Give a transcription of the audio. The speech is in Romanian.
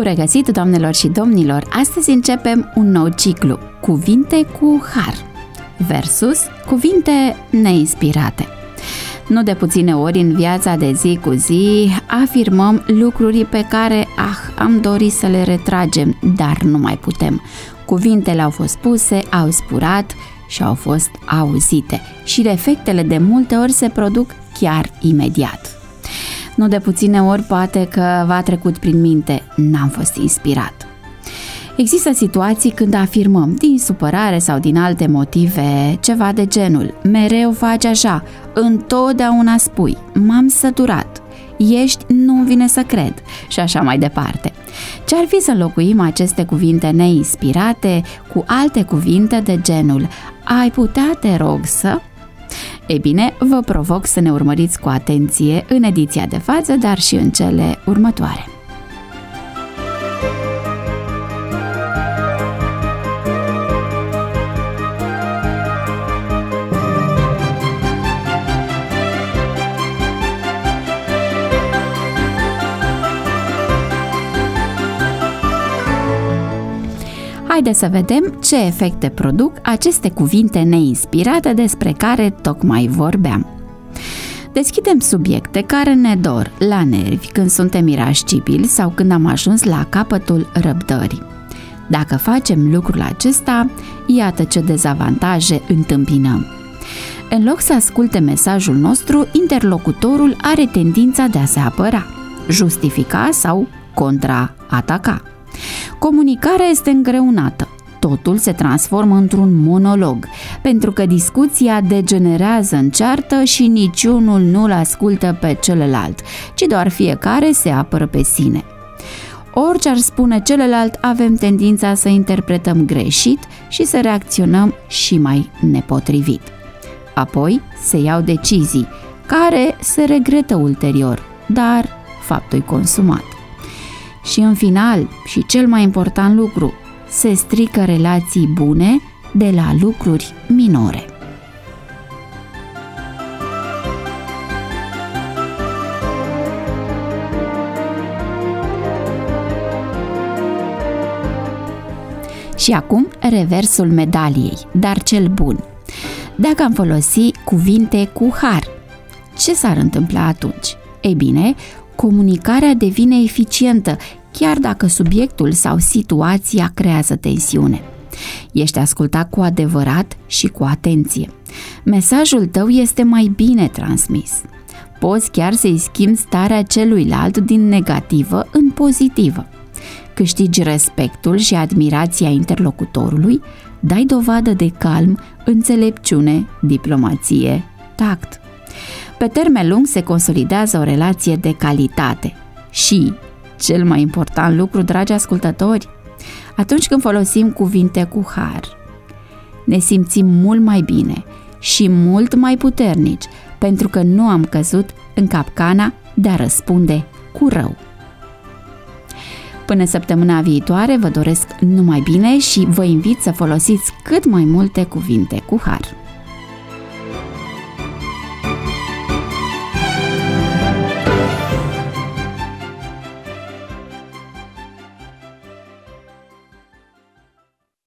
regăsit, doamnelor și domnilor! Astăzi începem un nou ciclu, Cuvinte cu har versus cuvinte neinspirate. Nu de puține ori în viața de zi cu zi afirmăm lucruri pe care am dorit să le retragem, dar nu mai putem. Cuvintele au fost spuse, au spurat și au fost auzite și efectele de multe ori se produc chiar imediat. Nu de puține ori poate că v-a trecut prin minte, n-am fost inspirat. Există situații când afirmăm, din supărare sau din alte motive, ceva de genul: mereu faci așa, întotdeauna spui, m-am săturat, ești, nu-mi vine să cred și așa mai departe. Ce-ar fi să înlocuim aceste cuvinte neinspirate cu alte cuvinte de genul: ai putea, te rog, să... Ei bine, vă provoc să ne urmăriți cu atenție în ediția de față, dar și în cele următoare. Haideți să vedem ce efecte produc aceste cuvinte neinspirate despre care tocmai vorbeam. Deschidem subiecte care ne dor la nervi când suntem irascibili sau când am ajuns la capătul răbdării. Dacă facem lucrul acesta, iată ce dezavantaje întâmpinăm. În loc să asculte mesajul nostru, interlocutorul are tendința de a se apăra, justifica sau contraataca. Comunicarea este îngreunată, totul se transformă într-un monolog, pentru că discuția degenerează în ceartă și niciunul nu-l ascultă pe celălalt, ci doar fiecare se apără pe sine. Orice ar spune celălalt, avem tendința să interpretăm greșit și să reacționăm și mai nepotrivit. Apoi se iau decizii, care se regretă ulterior, dar faptul e consumat. Și în final, și cel mai important lucru, se strică relații bune de la lucruri minore. Și acum reversul medaliei, dar cel bun. Dacă am folosi cuvinte cu har, ce s-ar întâmpla atunci? Ei bine, comunicarea devine eficientă, chiar dacă subiectul sau situația creează tensiune. Ești ascultat cu adevărat și cu atenție. Mesajul tău este mai bine transmis. Poți chiar să-i schimbi starea celuilalt din negativă în pozitivă. Câștigi respectul și admirația interlocutorului, dai dovadă de calm, înțelepciune, diplomație, tact. Pe termen lung se consolidează o relație de calitate și, cel mai important lucru, dragi ascultători, atunci când folosim cuvinte cu har, ne simțim mult mai bine și mult mai puternici, pentru că nu am căzut în capcana de a răspunde cu rău. Până săptămâna viitoare vă doresc numai bine și vă invit să folosiți cât mai multe cuvinte cu har.